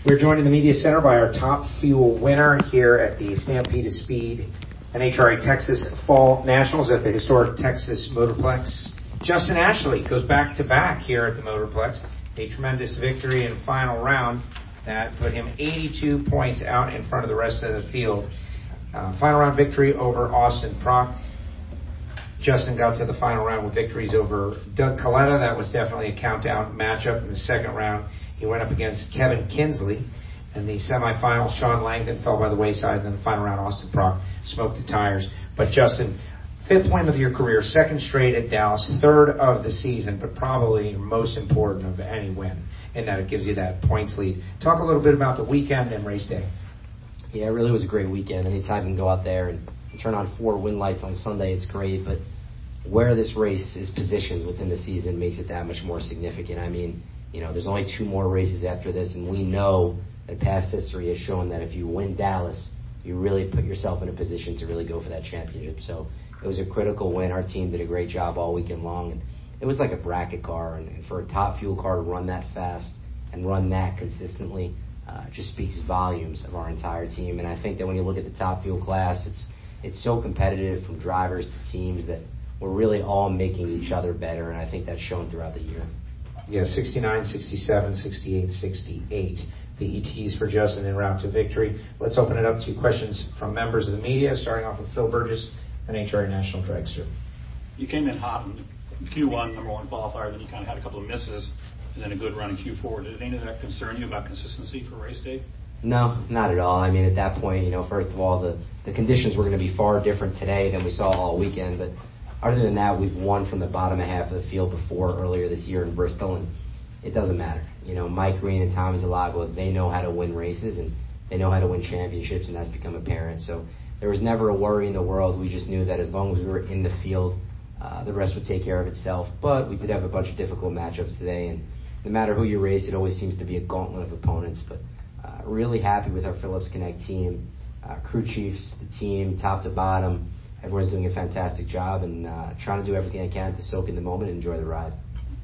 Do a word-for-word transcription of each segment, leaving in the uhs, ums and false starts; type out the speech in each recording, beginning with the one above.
We're joined in the media center by our top fuel winner here at the Stampede of Speed N H R A Texas Fall Nationals at the historic Texas Motorplex. Justin Ashley goes back to back here at the Motorplex. A tremendous victory in final round that put him eighty-two points out in front of the rest of the field. Uh, final round victory over Austin Prock. Justin got to the final round with victories over Doug Coletta. That was definitely a countdown matchup. In the second round, he went up against Kevin Kinsley. In the semifinals, Sean Langdon fell by the wayside. And then the final round, Austin Prock smoked the tires. But Justin, fifth win of your career, second straight at Dallas, third of the season, but probably most important of any win in that it gives you that points lead. Talk a little bit about the weekend and race day. Yeah, it really was a great weekend. Anytime you can go out there and turn on four win lights on Sunday, it's great. But where this race is positioned within the season makes it that much more significant. I mean, you know, there's only two more races after this, and we know that past history has shown that if you win Dallas, you really put yourself in a position to really go for that championship. So it was a critical win. Our team did a great job all weekend long, and it was like a bracket car. And, and for a top fuel car to run that fast and run that consistently uh, just speaks volumes of our entire team. And I think that when you look at the top fuel class, it's it's so competitive from drivers to teams that we're really all making each other better, and I think that's shown throughout the year. Yeah, sixty-nine, sixty-seven, sixty-eight, sixty-eight. The E Ts for Justin en route to victory. Let's open it up to questions from members of the media, starting off with Phil Burgess, N H R A National Dragster. You came in hot in Q one, number one qualifier, then you kind of had a couple of misses, and then a good run in Q four. Did any of that concern you about consistency for race day? No, not at all. I mean, at that point, you know, first of all, the, the conditions were going to be far different today than we saw all weekend, but other than that, we've won from the bottom half of the field before earlier this year in Bristol, and it doesn't matter. You know, Mike Green and Tommy Delago, they know how to win races, and they know how to win championships, and that's become apparent. So there was never a worry in the world. We just knew that as long as we were in the field, uh, the rest would take care of itself. But we did have a bunch of difficult matchups today, and no matter who you race, it always seems to be a gauntlet of opponents. But uh, really happy with our Phillips Connect team, uh, crew chiefs, the team, top to bottom. Everyone's doing a fantastic job, and uh, trying to do everything I can to soak in the moment and enjoy the ride.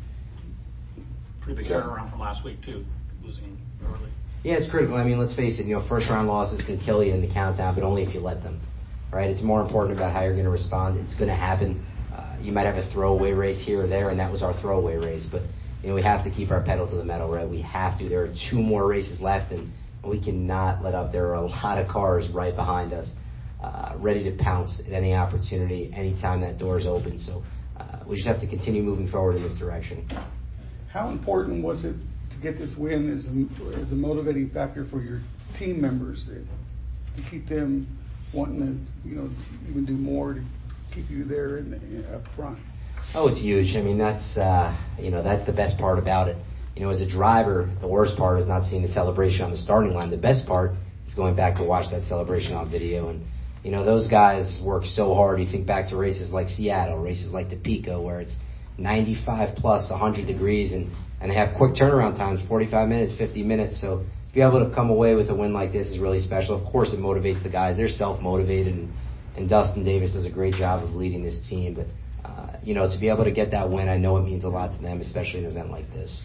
Pretty big turnaround from last week, too, losing early. Yeah, it's critical. I mean, let's face it, you know, first round losses can kill you in the countdown, but only if you let them, right? It's more important about how you're going to respond. It's going to happen. Uh, you might have a throwaway race here or there, and that was our throwaway race, but, you know, we have to keep our pedal to the metal, right? We have to. There are two more races left, and we cannot let up. There are a lot of cars right behind us, uh, ready to pounce at any opportunity, anytime that door is open. So uh, we just have to continue moving forward in this direction. How important was it to get this win as a, as a motivating factor for your team members to, to keep them wanting to, you know, even do more to keep you there in, in, up front? Oh, it's huge. I mean, that's uh, you know, that's the best part about it. You know, as a driver, the worst part is not seeing the celebration on the starting line. The best part is going back to watch that celebration on video. And you know, those guys work so hard. You think back to races like Seattle, races like Topeka, where it's ninety-five plus, one hundred degrees, and, and they have quick turnaround times, forty-five minutes, fifty minutes. So to be able to come away with a win like this is really special. Of course, it motivates the guys. They're self-motivated, and, and Dustin Davis does a great job of leading this team. But, uh, you know, to be able to get that win, I know it means a lot to them, especially in an event like this.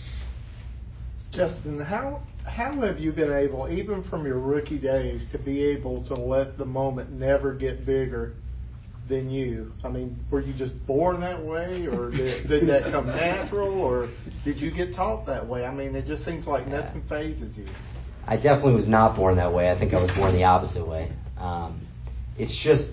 Justin, how how have you been able, even from your rookie days, to be able to let the moment never get bigger than you? I mean, were you just born that way, or did, did that come natural, or did you get taught that way? I mean, it just seems like nothing phases you. I definitely was not born that way. I think I was born the opposite way. Um, it's just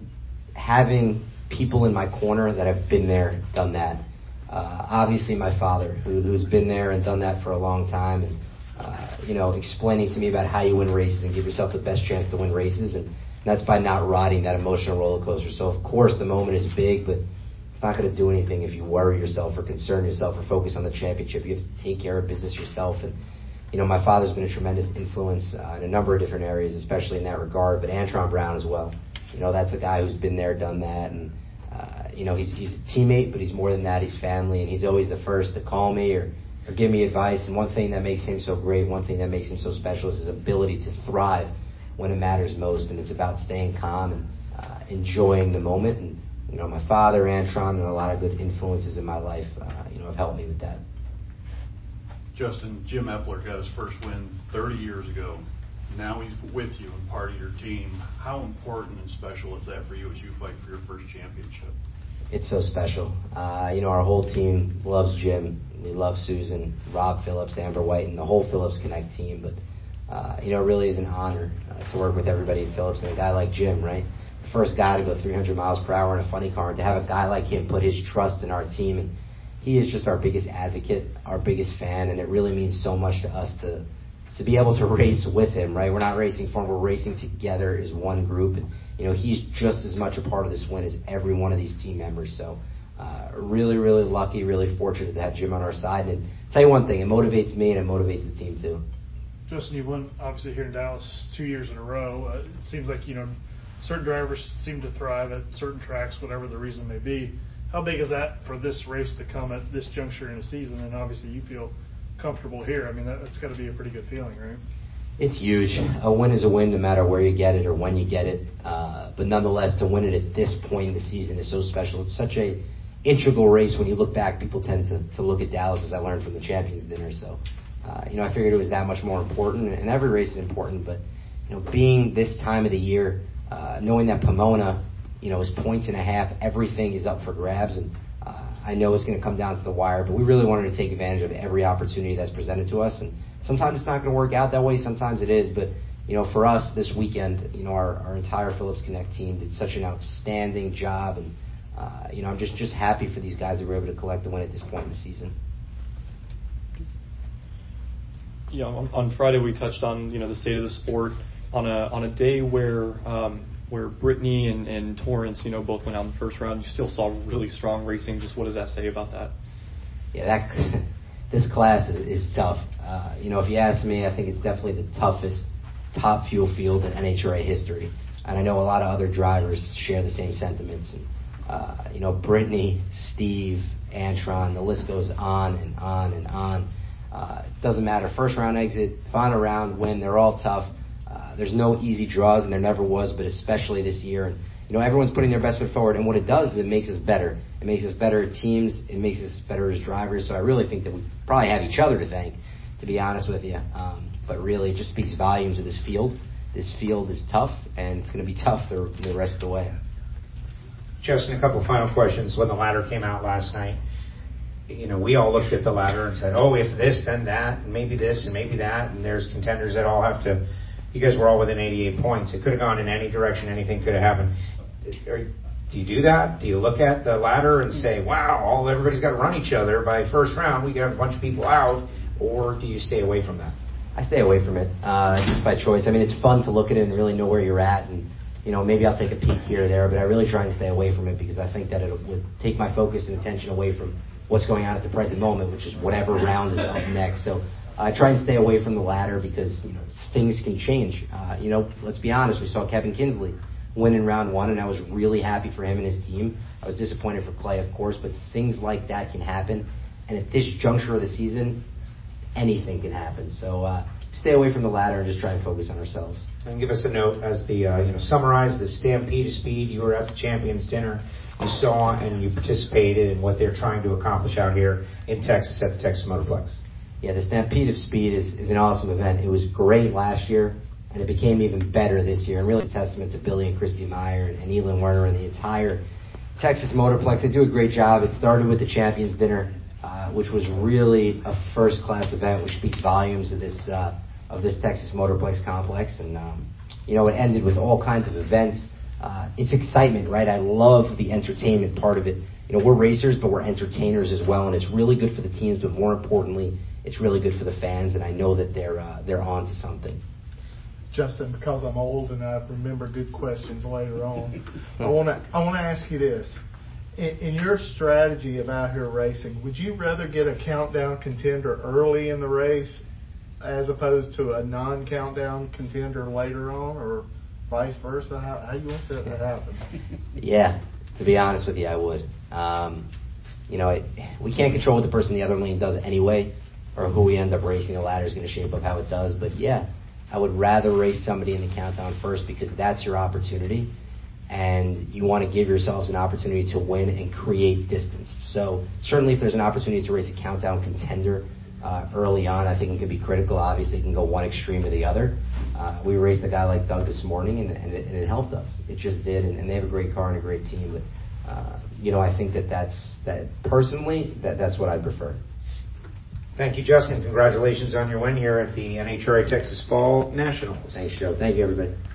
having people in my corner that have been there, done that. Uh, obviously, my father, who, who's been there and done that for a long time, and uh, you know, explaining to me about how you win races and give yourself the best chance to win races, and that's by not riding that emotional roller coaster. So, of course, the moment is big, but it's not going to do anything if you worry yourself or concern yourself or focus on the championship. You have to take care of business yourself. And, you know, my father's been a tremendous influence uh, in a number of different areas, especially in that regard, but Antron Brown as well. You know, that's a guy who's been there, done that, and, uh, you know, he's, he's a teammate, but he's more than that. He's family, and he's always the first to call me or, or give me advice. And one thing that makes him so great, one thing that makes him so special is his ability to thrive when it matters most, and it's about staying calm and uh, enjoying the moment. And, you know, my father, Antron, and a lot of good influences in my life, uh, you know, have helped me with that. Justin, Jim Epler got his first win thirty years ago. Now he's with you and part of your team. How important and special is that for you as you fight for your first championship? It's so special. Uh, you know, our whole team loves Jim. We love Susan, Rob Phillips, Amber White, and the whole Phillips Connect team. But, uh, you know, it really is an honor uh, to work with everybody at Phillips and a guy like Jim, right? The first guy to go three hundred miles per hour in a funny car, and to have a guy like him put his trust in our team. And he is just our biggest advocate, our biggest fan, and it really means so much to us to to be able to race with him, right? We're not racing for him, we're racing together as one group. And, you know, he's just as much a part of this win as every one of these team members. So, uh, really, really lucky, really fortunate to have Jim on our side. And tell you one thing, it motivates me and it motivates the team too. Justin, you won obviously here in Dallas two years in a row. Uh, it seems like, you know, certain drivers seem to thrive at certain tracks, whatever the reason may be. How big is that for this race to come at this juncture in the season? And obviously you feel comfortable here. I mean, that, that's got to be a pretty good feeling, right? It's huge. A win is a win no matter where you get it or when you get it. Uh, but nonetheless, to win it at this point in the season is so special. It's such a integral race. When you look back, people tend to, to look at Dallas, as I learned from the Champions Dinner. So, uh, you know, I figured it was that much more important. And every race is important. But, you know, being this time of the year, uh, knowing that Pomona, you know, is points and a half, everything is up for grabs. And uh, I know it's going to come down to the wire, but we really wanted to take advantage of every opportunity that's presented to us. And sometimes it's not going to work out that way. Sometimes it is. But, you know, for us this weekend, you know, our, our entire Phillips Connect team did such an outstanding job. And, uh, you know, I'm just, just happy for these guys that were able to collect the win at this point in the season. Yeah, on, on Friday we touched on, you know, the state of the sport on a on a day where um, where Brittany and, and Torrance, you know, both went out in the first round. You still saw really strong racing. Just what does that say about that? Yeah, that this class is, is tough. Uh, you know, if you ask me, I think it's definitely the toughest top fuel field in N H R A history. And I know a lot of other drivers share the same sentiments. And, uh, you know, Brittany, Steve, Antron, the list goes on and on and on. Uh, it doesn't matter. First round exit, final round win, they're all tough. Uh, there's no easy draws, and there never was, but especially this year. And, you know, everyone's putting their best foot forward, and what it does is it makes us better. It makes us better as teams. It makes us better as drivers. So I really think that we probably have each other to thank, to be honest with you. Um, but really, it just speaks volumes of this field. This field is tough, and it's going to be tough the, the rest of the way. Justin, a couple final questions. When the ladder came out last night, you know, we all looked at the ladder and said, oh, if this, then that, and maybe this, and maybe that, and there's contenders that all have to, you guys were all within eighty-eight points. It could have gone in any direction. Anything could have happened. Do you do that? Do you look at the ladder and say, wow, all everybody's got to run each other by first round, we got a bunch of people out, or do you stay away from that? I stay away from it, uh, just by choice. I mean, it's fun to look at it and really know where you're at, and, you know, maybe I'll take a peek here or there, but I really try and stay away from it because I think that it would take my focus and attention away from what's going on at the present moment, which is whatever round is up next. So I try and stay away from the ladder because, you know, things can change. Uh, you know, let's be honest, we saw Kevin Kinsley win in round one, and I was really happy for him and his team. I was disappointed for Clay, of course, but things like that can happen. And at this juncture of the season, anything can happen. So uh, stay away from the ladder and just try and focus on ourselves. And give us a note as the, uh, you know, summarize the Stampede of Speed. You were at the Champions Dinner. You saw and you participated in what they're trying to accomplish out here in Texas at the Texas Motorplex. Yeah, the Stampede of Speed is, is an awesome event. It was great last year, and it became even better this year. And really a testament to Billy and Christy Meyer and, and Elin Werner and the entire Texas Motorplex. They do a great job. It started with the Champions Dinner, uh, which was really a first-class event, which speaks volumes of this uh, of this Texas Motorplex complex. And, um, you know, it ended with all kinds of events. Uh, it's excitement, right? I love the entertainment part of it. You know, we're racers, but we're entertainers as well, and it's really good for the teams, but more importantly, it's really good for the fans, and I know that they're uh, they're on to something. Justin, because I'm old and I remember good questions later on, I want to I want to ask you this. In, in your strategy of out here racing, would you rather get a countdown contender early in the race as opposed to a non-countdown contender later on, or vice versa? How, how do you want that to happen? Yeah, to be honest with you, I would. Um, you know, it, we can't control what the person in the other lane does anyway, or who we end up racing. The ladder is going to shape up how it does. But yeah, I would rather race somebody in the countdown first because that's your opportunity, and you want to give yourselves an opportunity to win and create distance. So certainly if there's an opportunity to race a countdown contender uh, early on, I think it can be critical. Obviously, it can go one extreme or the other. Uh, we raced a guy like Doug this morning, and, and, it, and it helped us. It just did, and, and they have a great car and a great team. But uh, you know, I think that that's that personally, that that's what I prefer. Thank you, Justin. Congratulations on your win here at the N H R A Texas Fall Nationals. Thanks, Joe. Thank you, everybody.